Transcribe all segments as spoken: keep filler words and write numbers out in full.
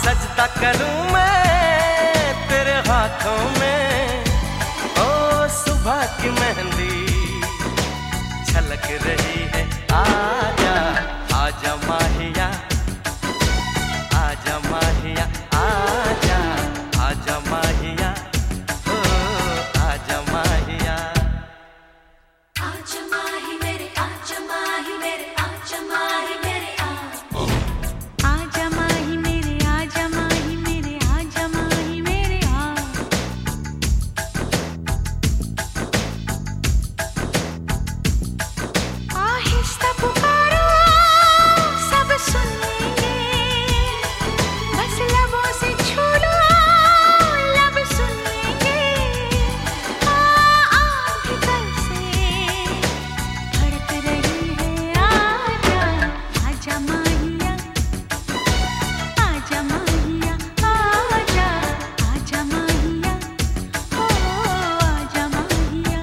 सजदा करूं मैं तेरे हाथों में, ओ सुबह की मेहंदी छलक रही है। आजा आजा माहिया, आजा माहिया, आजा आजा माहिया, ओ आजा माहिया। आजा माही मेरे, आजा माही मेरे, आजा माही मेरे, आजा माही मेरे, आजा माही मेरे, आजा माही मेरे, आहिस्ता पुकारो सब सुन लेंगे, बस लबों से छू लो लब सुन लेंगे। आ आ भीतर से धड़क रही है। आजा आजा माहिया, आजा माहिया, आजा आजा माहिया, ओ आजा माहिया।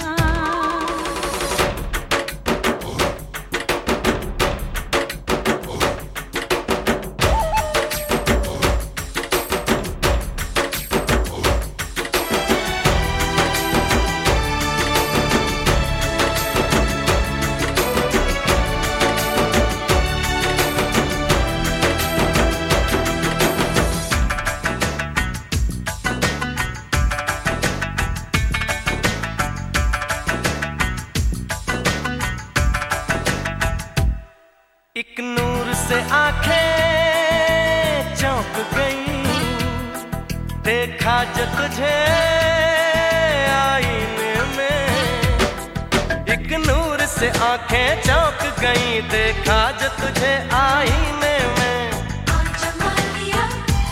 एक नूर से आंखें चौंक गई, देखा जो तुझे आईने में। एक नूर से आंखें चौंक गई, देखा जो तुझे आईने में। आजा माहिया,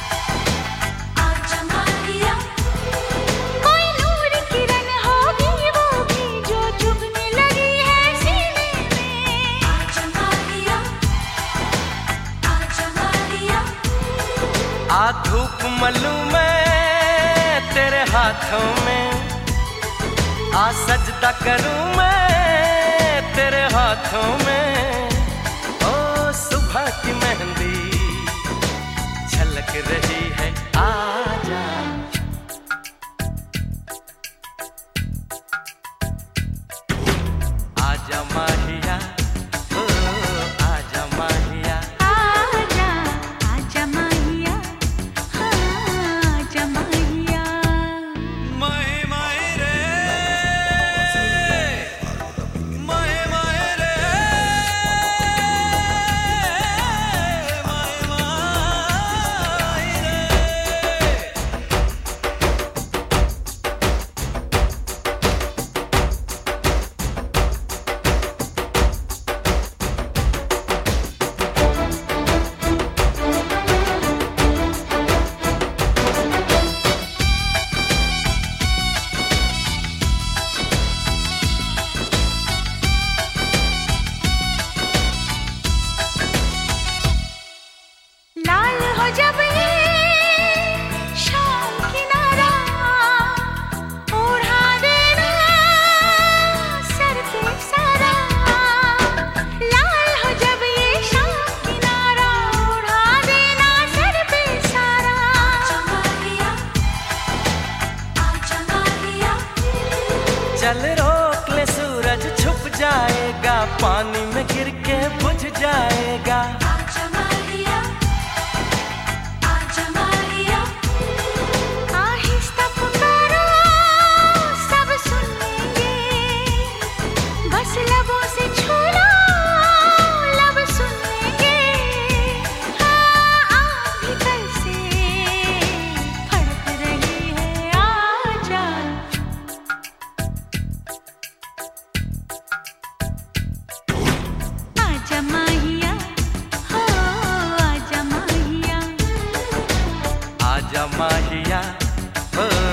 आजा माहिया, कोई नूर किरण होगी वो भी जो चुभने लगी है सीने में। आजा माहिया, आजा माहिया, आ धूप मलूं मैं तेरे हाथों में, आ सजदा करूं मैं तेरे हाथों में, ओ सुबह की मेहंदी छलक रही है। आजा आजा माहिया, ओ आजा माहिया। आजा आजा माहिया, आजा माहिया। माहे माहे रे, माहे माहे रे, माहे माहे रे। लाल हो जब ये शाम किनारा, ओढ़ा देना सर पे सारा। लाल हो जब ये शाम किनारा, ओढ़ा देना सर पे सारा। आजा माहिया, आजा माहिया, चल रोक ले सूरज छुप जाएगा, पानी में गिर के बुझ जाएगा। आजा माहिया, आजा माहिया, आहिस्ता पुकारो सब सुन लेंगे, बस लबों से छू लो लब सुन लेंगे। आ आ भीतर से धड़क रही है। आजा आजा माहिया, हो आजा माहिया, आजा माहिया, ओ